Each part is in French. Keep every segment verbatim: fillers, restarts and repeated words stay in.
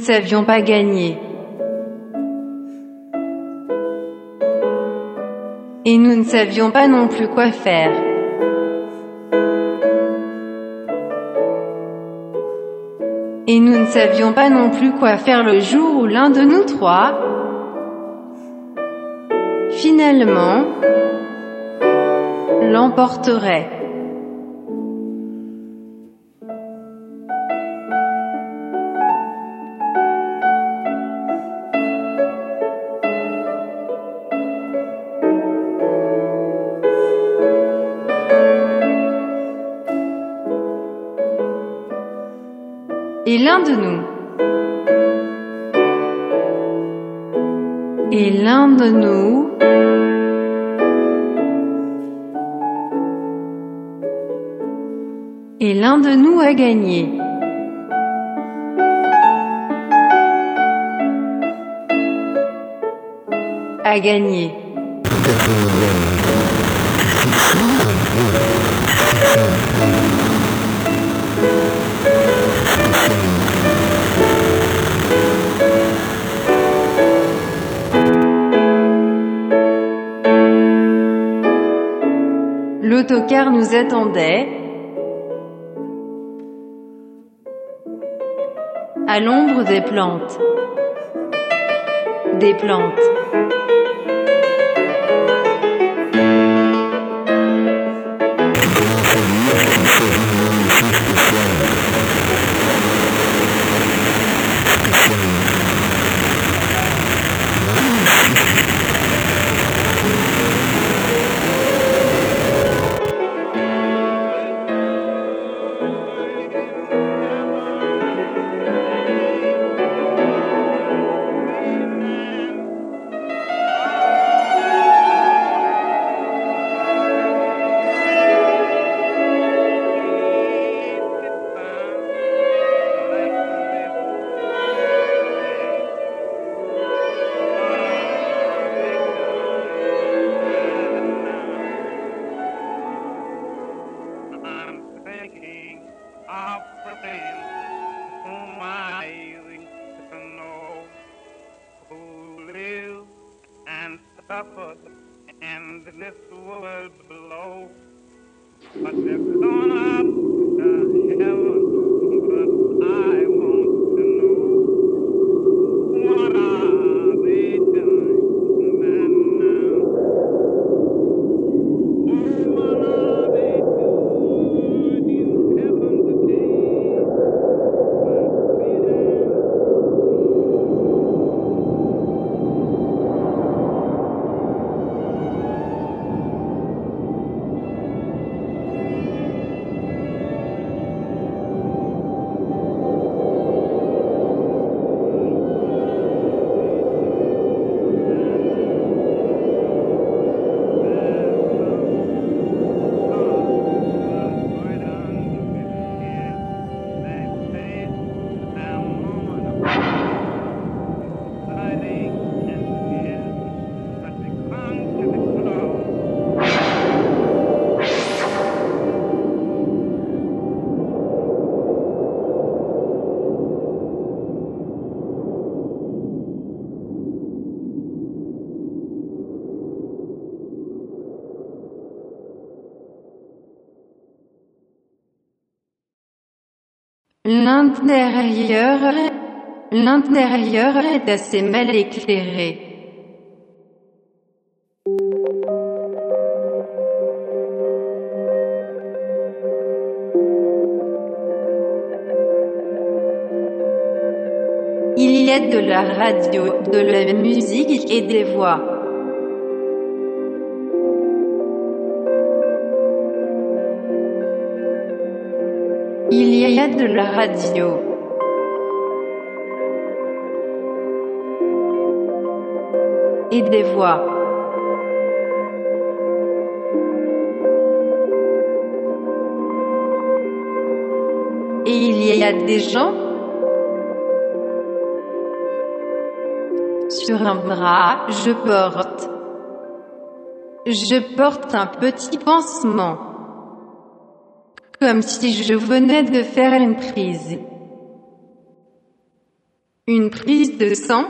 savions pas gagner. Et nous ne savions pas non plus quoi faire. Et nous ne savions pas non plus quoi faire le jour où l'un de nous trois, finalement, l'emporterait. Et l'un de nous, et l'un de nous, et l'un de nous a gagné. A gagné. L'autocar nous attendait, à l'ombre des plantes. Des plantes. And this world below, but they're gone up to heaven. But I want to know, what are they doing now? Oh, what are they doing in heaven today? But freedom. L'intérieur, l'intérieur est assez mal éclairé. Il y a de la radio, de la musique et des voix. Il y a de la radio. Et des voix. Et il y a des gens. Sur un bras, je porte. Je porte un petit pansement. Comme si je venais de faire une prise. Une prise de sang?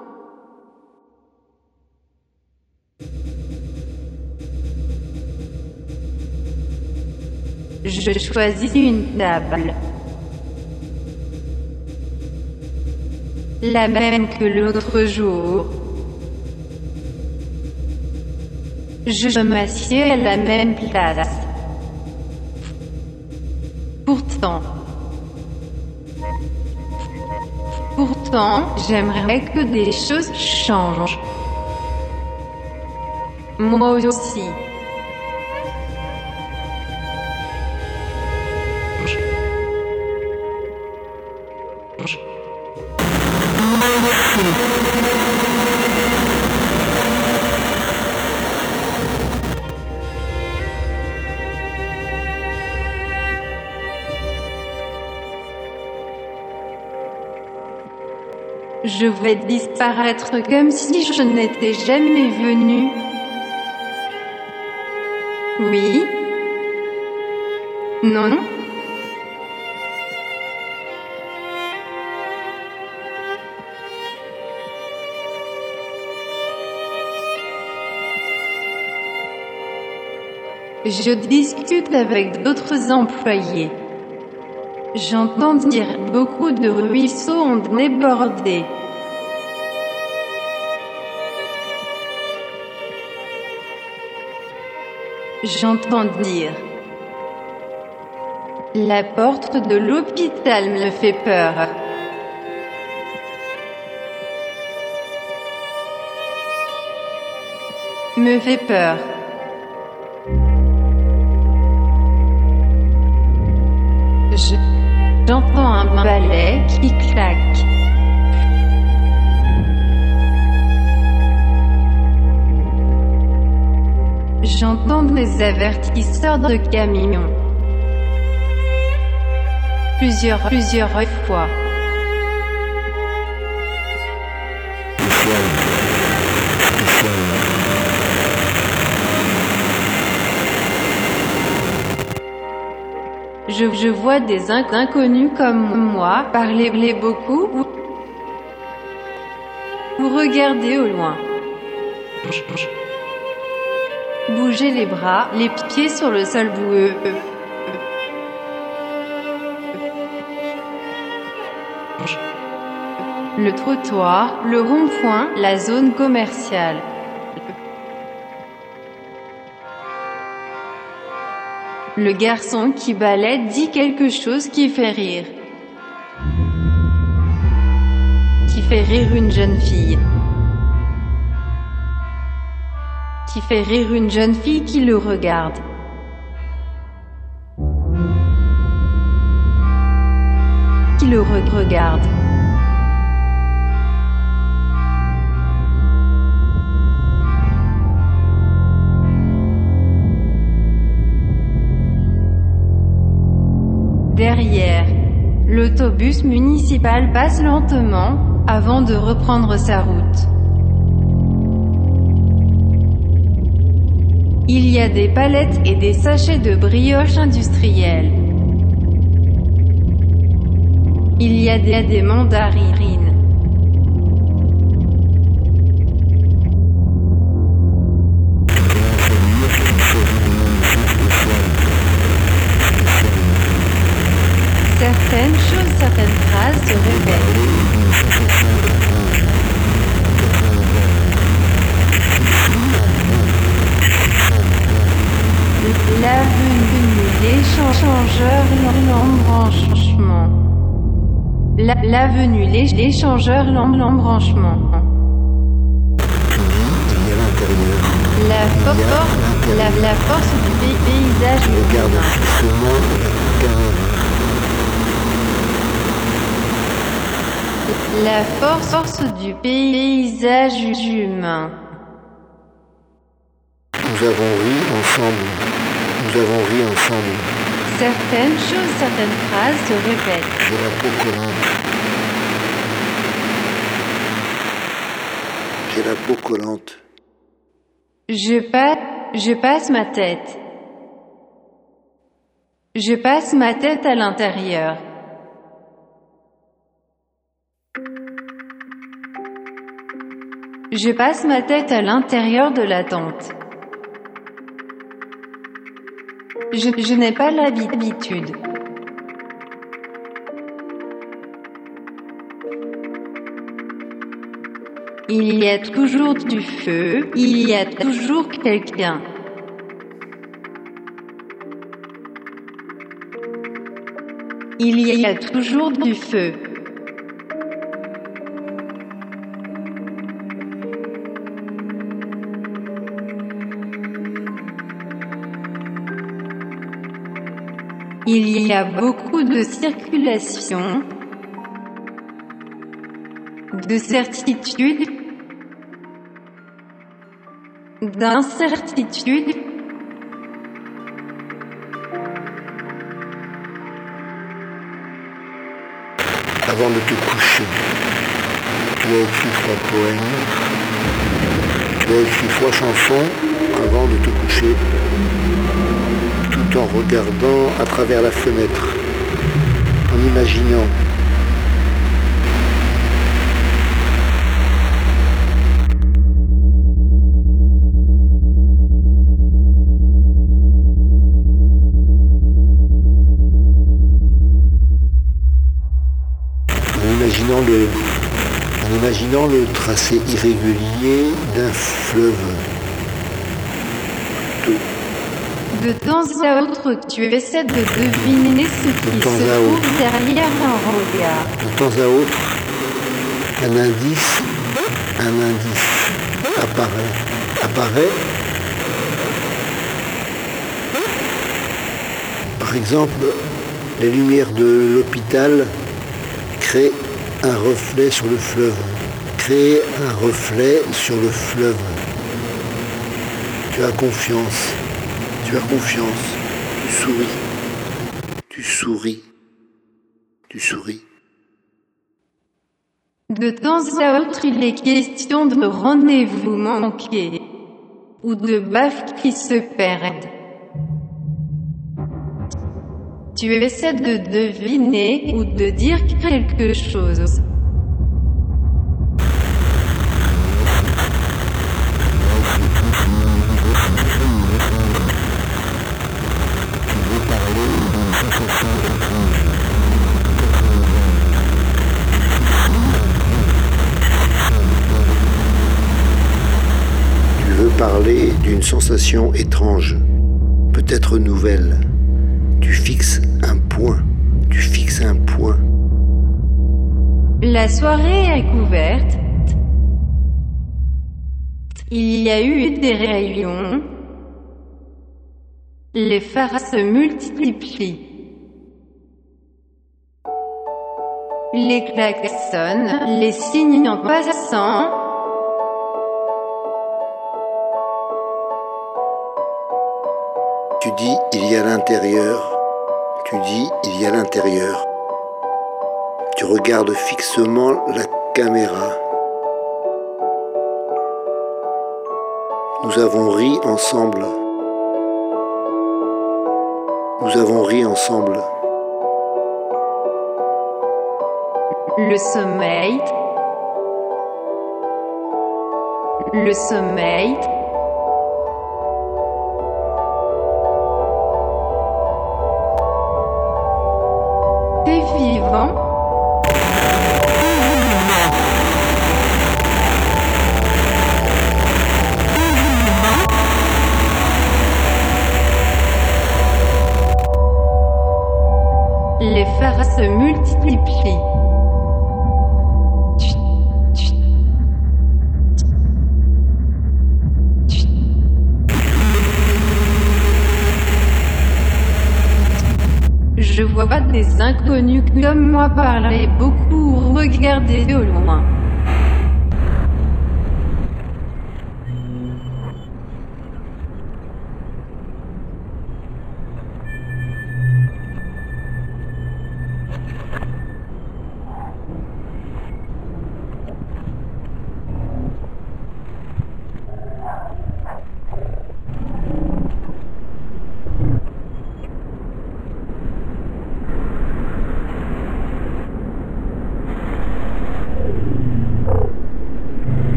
Je choisis une table. La même que l'autre jour. Je m'assieds à la même place. Pourtant, pourtant, j'aimerais que des choses changent. Moi aussi. Je vais disparaître comme si je n'étais jamais venu. Oui? Non? Je discute avec d'autres employés. J'entends dire beaucoup de ruisseaux ont débordé. J'entends dire la porte de l'hôpital me fait peur. Me fait peur. Je J'entends un balai qui claque. J'entends des avertisseurs de camions. Plusieurs, plusieurs fois. Je, je vois des inc- inconnus comme moi parler beaucoup ou, ou regarder au loin. Bouger les bras, les pieds sur le sol boueux. Le trottoir, le rond-point, la zone commerciale. Le garçon qui balaie dit quelque chose qui fait rire. Qui fait rire une jeune fille. Qui fait rire une jeune fille qui le regarde. Qui le re- regarde. Derrière, l'autobus municipal passe lentement, avant de reprendre sa route. Il y a des palettes et des sachets de brioche industrielle. Il y a des, des mandarines. Certaines choses, certaines phrases se répètent. L'avenue, l'échangeur, l'embranchement. La- L'avenue, l'é- l'échangeur, l'em- l'embranchement. La, for- for- la, la force du pay- paysage humain. La force, force du paysage humain. Nous avons ri ensemble. Nous avons ri ensemble. Certaines choses, certaines phrases se répètent. J'ai la peau collante. J'ai la peau collante. Je passe, je passe ma tête. Je passe ma tête à l'intérieur. Je passe ma tête à l'intérieur de la tente. Je, je n'ai pas l'habitude. Il y a toujours du feu, il y a toujours quelqu'un. Il y a toujours du feu. Il y a beaucoup de circulation, de certitude, d'incertitude. Avant de te coucher, tu as écrit trois poèmes, tu as écrit trois chansons avant de te coucher, tout en regardant à travers la fenêtre, en imaginant. En imaginant le, en imaginant le tracé irrégulier d'un fleuve. De temps à autre, tu essaies de deviner ce qui se trouve derrière un regard. De temps à autre, un indice, un indice apparaît, apparaît. Par exemple, les lumières de l'hôpital créent un reflet sur le fleuve. Créent un reflet sur le fleuve. Tu as confiance. Tu as confiance, tu souris, tu souris, tu souris. De temps à autre, il est question de rendez-vous manqués ou de baffes qui se perdent. Tu essaies de deviner ou de dire quelque chose. Parler d'une sensation étrange, peut-être nouvelle. Tu fixes un point, tu fixes un point. La soirée est couverte. Il y a eu des rayons. Les phares se multiplient. Les klaxons, les signes en passant. Tu dis, il y a l'intérieur. Tu dis, il y a l'intérieur. Tu regardes fixement la caméra. Nous avons ri ensemble. Nous avons ri ensemble. Le sommeil. Le sommeil. T'es vivant. Les phares se multiplient. Je vois pas des inconnus comme moi parler beaucoup ou regarder de loin.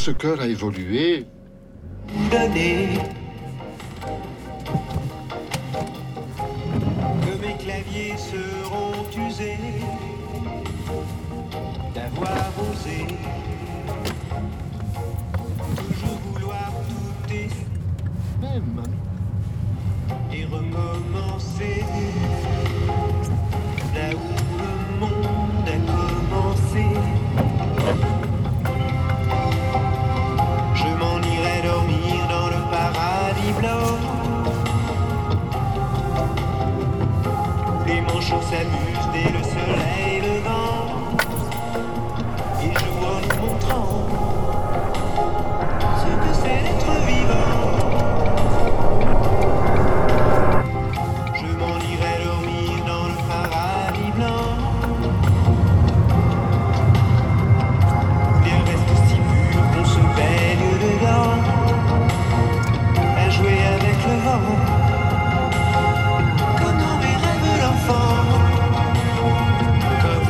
ce cœur a évolué. Donner que mes claviers seront usés d'avoir osé toujours vouloir tout et Même. et recommencer là où le monde a commencé. Je m'en irai dormir dans le paradis blanc où les manchots s'amusent dès le soleil levant et jouent en nous montrant ce que c'est d'être vivant. Je m'en irai dormir dans le paradis blanc où l'air reste si pur qu'on se baigne dedans à jouer avec le vent comme dans mes rêves d'enfant, comme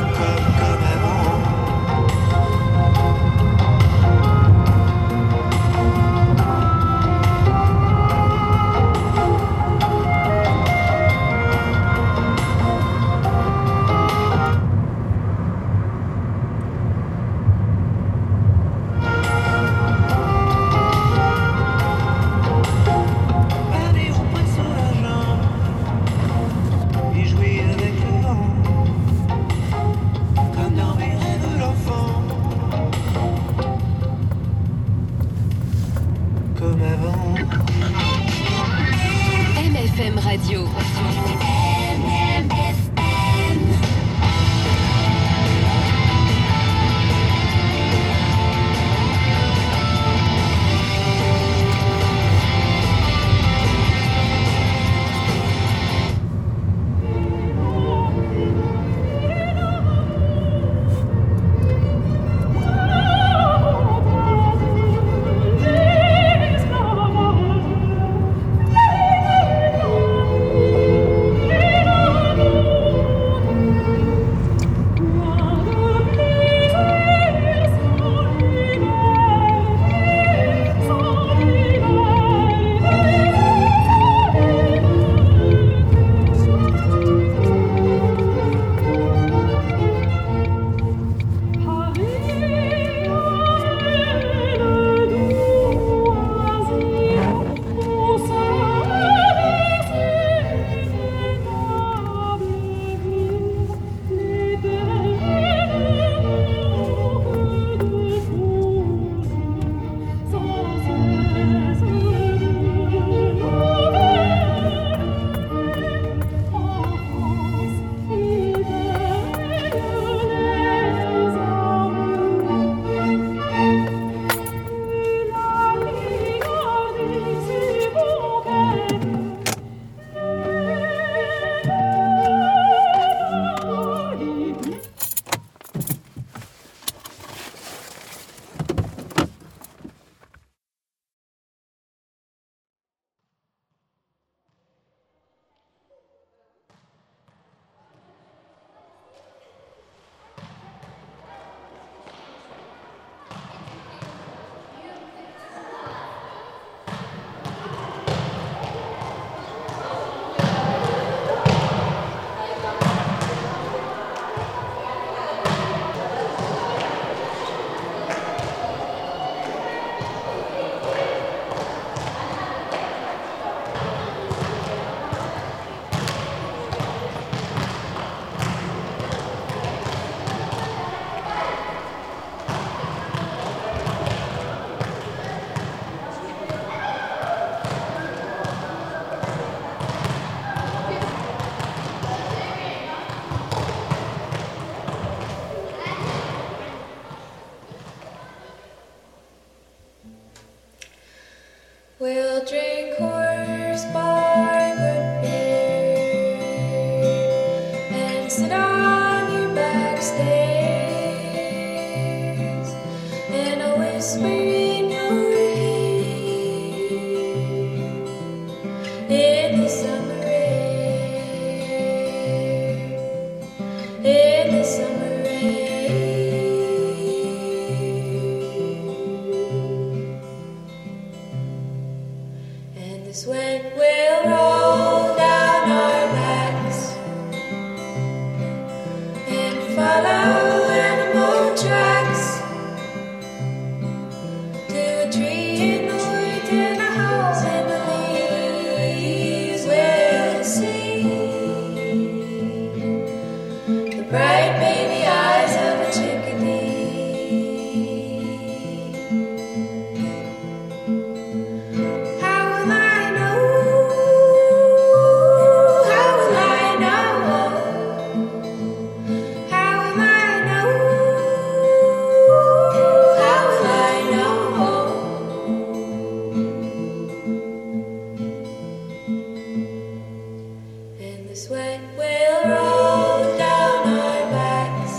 will roll down our backs,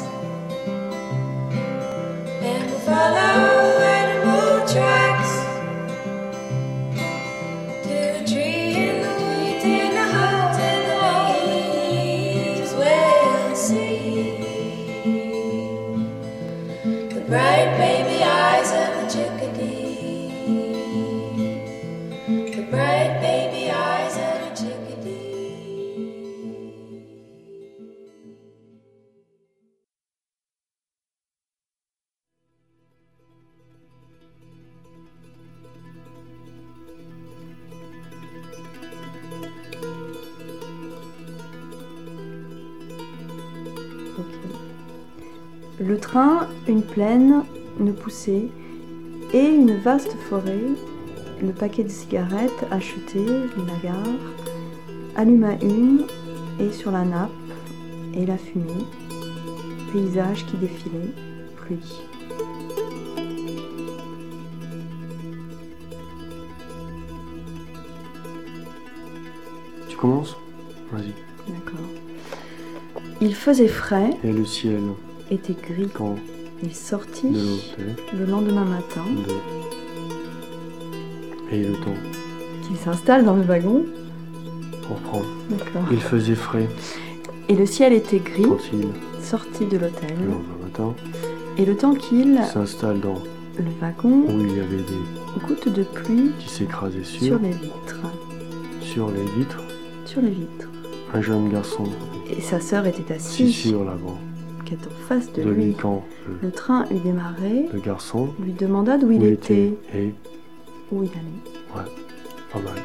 and we'll follow animal tracks to a tree in the woods, in the heart and the leaves will see the bright baby eyes of the chickadee, the bright baby eyes of a chickadee. Ok. Le train, une plaine, une poussée et une vaste forêt. Le paquet de cigarettes acheté, la gare, alluma une et sur la nappe et la fumée. Paysage qui défilait, pluie. Tu commences ? Vas-y. D'accord. Il faisait frais, Et le ciel, était gris. quand Il sortit de l'hôtel, le lendemain matin, de... Et le temps, qu'il s'installe dans le wagon. on reprend. D'accord. Il faisait frais, Et le ciel était gris, quand il, sorti de l'hôtel. le lendemain matin, Et le temps qu'il, s'installe dans le wagon, où il y avait des gouttes de pluie qui s'écrasaient sur, sur les vitres. sur les vitres. Sur les vitres. Un jeune garçon, Et sa sœur était assis assise, sur l'avant qui est en face de de lui lui. quand le, Le train eut démarré, le garçon lui demanda d'où il où était, et où il allait. pas mal.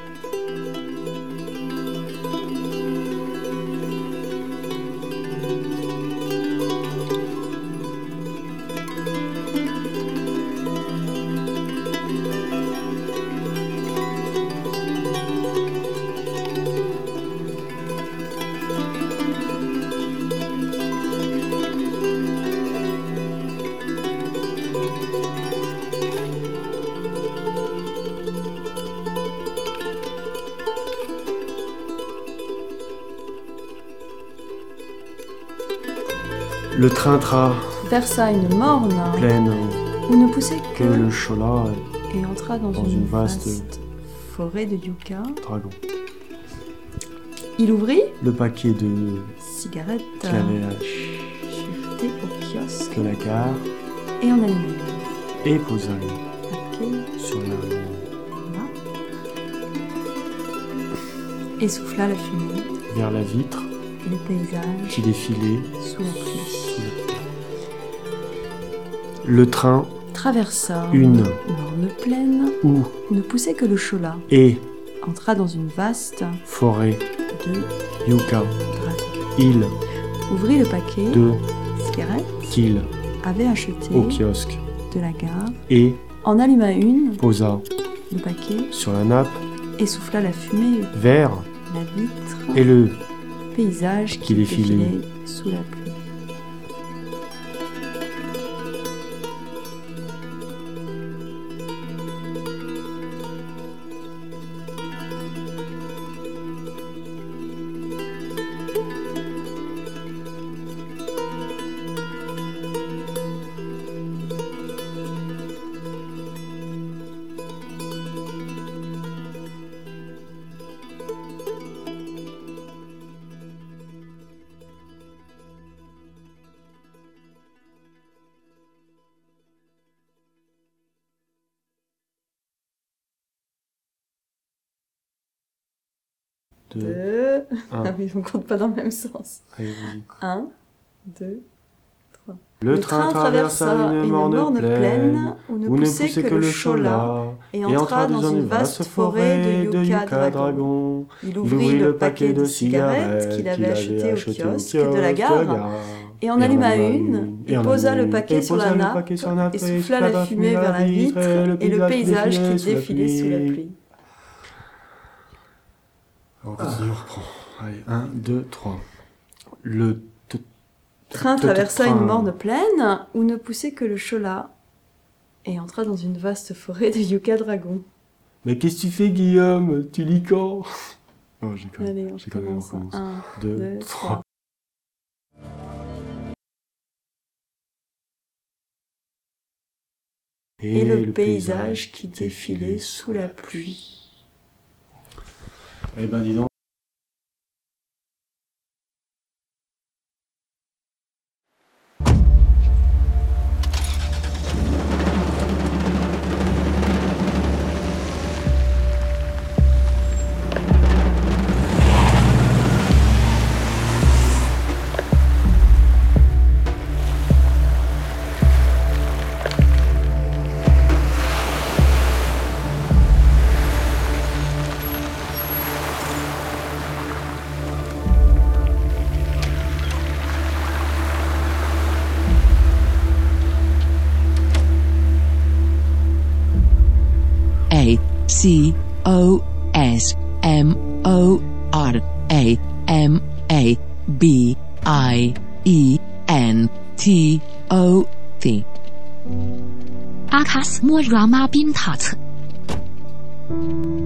Le train Versa une morne pleine où ne poussait que que le chola et entra dans, dans une, une vaste vaste forêt de yucca. dragon. Il ouvrit, Le paquet de cigarette qu'il avait acheté au kiosque de la gare et en allumait une. et posa le Paquet sur la là. Et souffla la fumée vers la vitre et le paysage qui défilait. sous la pluie. Le train Traversa Une. morne plaine où où ne poussait que le chola. et Entra dans une vaste forêt de yucca. dragons. Il Ouvrit le paquet de cigarette qu'il avait acheté au kiosque de la gare, et en alluma une, posa le paquet, sur la nappe et souffla la fumée vers la vitre, et le paysage qui qui défilait. défilait sous la pluie. de Deux. un. Ah oui, on compte pas dans le même sens. Allez, vas-y. Un, deux, trois. Le, train traversa une morne plaine où ne où ne poussait que le chola et et entra dans une vaste forêt de yucca dragon. dragon. Il ouvrit le paquet de cigarettes qu'il avait acheté au kiosque de la gare et en alluma une et posa le paquet sur la nappe et souffla la fumée vers la vitre et le paysage qui défilait sous la pluie. On continue, on reprend. Allez, un, deux, trois. Le t- train t- traversa train. une morne plaine où ne poussait que le chola et entra dans une vaste forêt de yucca dragon. Mais qu'est-ce que tu fais, Guillaume? Tu lis quand? Oh, j'ai quand même, Allez, on j'ai quand même, on commence. recommence. Un, deux, deux, trois. Et le paysage qui défilait sous la pluie. Eh ben, dis donc. A C O S M O R A M A B I E N T O T 阿卡斯莫拉玛宾塔特。